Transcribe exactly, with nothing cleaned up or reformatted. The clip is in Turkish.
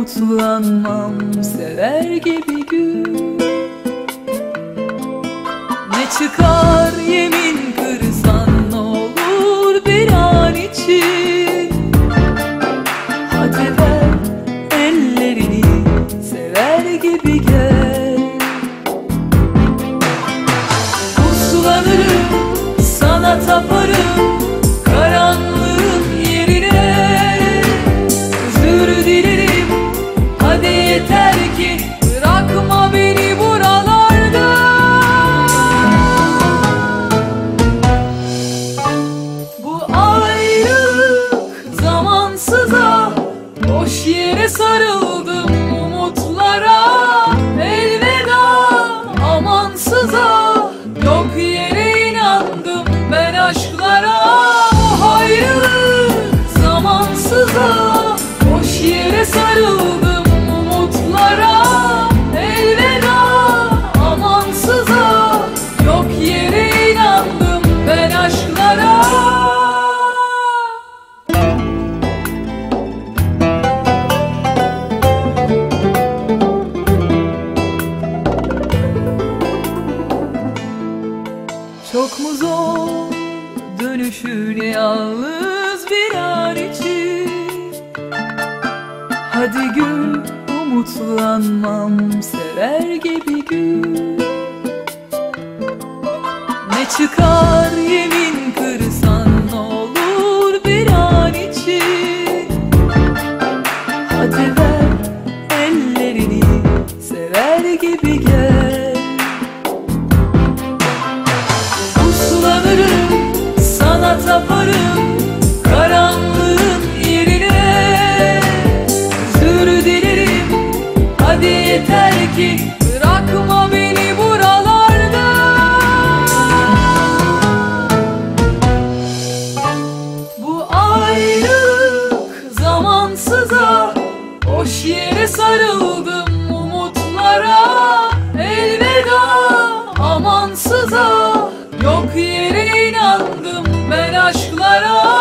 umutlanmam sever gibi gün. Ne çıkar yemin kırsan ne olur bir an için. Hadi ver ellerini sever gibi gel. Uslanırım sana taparım karanlığın yerine. Özür dilerim hadi yeter ki bırakma beni buralarda. Bu ayrılık zamansıza, boş yere sarıldım umutlara. Elveda amansıza, yok yere inandım ben aşklara. Bu ayrılık zamansıza, boş yere sarıldım umutlara. Elveda amansıza, yok yere inandım ben aşklara. Çok mu zor dönüşüne yalnız bir an için. Hadi gül umutlanmam sever gibi gül. Ne çıkar yemin kırsan ne olur bir an için. Hadi ver ellerini sever gibi gel. Uslanırım sana taparım karanlığın yerine. Özür dilerim hadi yeter ki bırakma beni buralarda. Bu ayrılık zamansıza, boş yere sarıldım umutlara. Elveda amansıza, yok yere inandım ben aşklara.